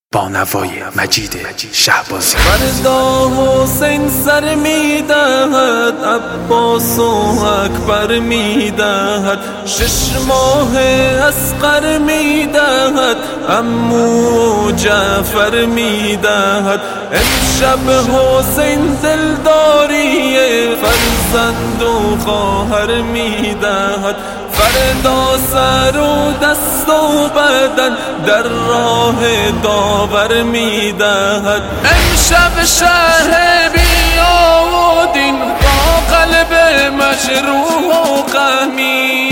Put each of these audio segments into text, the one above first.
با نوای مجید شهبازی. فردا حسین سر میدهد، عباس و اکبر میدهد، 6 ماه اصغر میدهد، عمو جعفر میدهد. امشب حسین دلداری فرزند و خواهر میدهد. فردا سر و دست و بدن در راه داور میدهد. امشب شهر بیادین با قلب مجروح و غمی،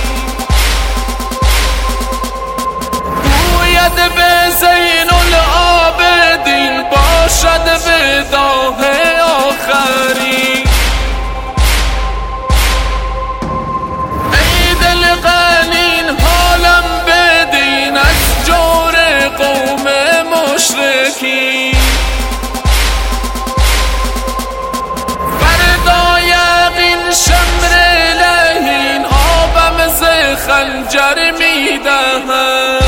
گوید به زین العابدین باشد وداع آخری. قنین حالم بدین از جور قوم مشرکین. فردا یقین شمر لحین آبم ز خنجر میدهد.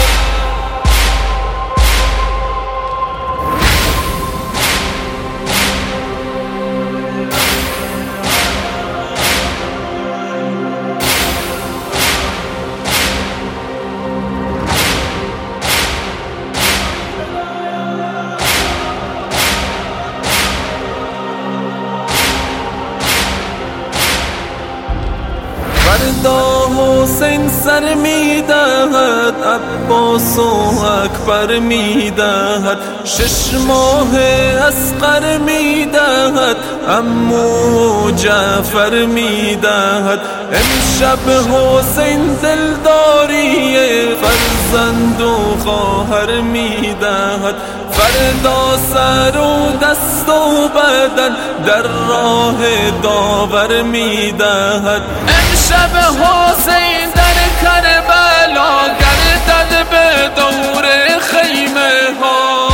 فردا حسین سر میدهد، عباس و اکبر میدهد، 6 ماه اصغر میدهد، عمو جعفر میدهد. امشب حسین دلداری فرزند و خواهر میدهد. فردا سر و دست و بدن در راه داور میدهد. امشب حسین در کربلا گردد به دور خیمه ها،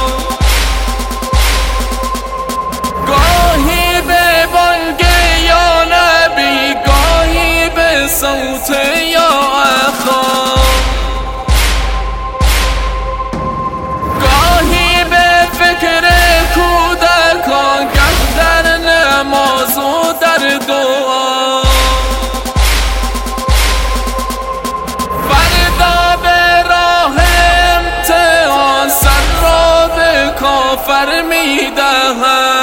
گاهی به بانگ یا نبی، گاهی به صوت یا اخا، گاهی به فکر کودکان، گه در نماز و در دعا. فرمیدهد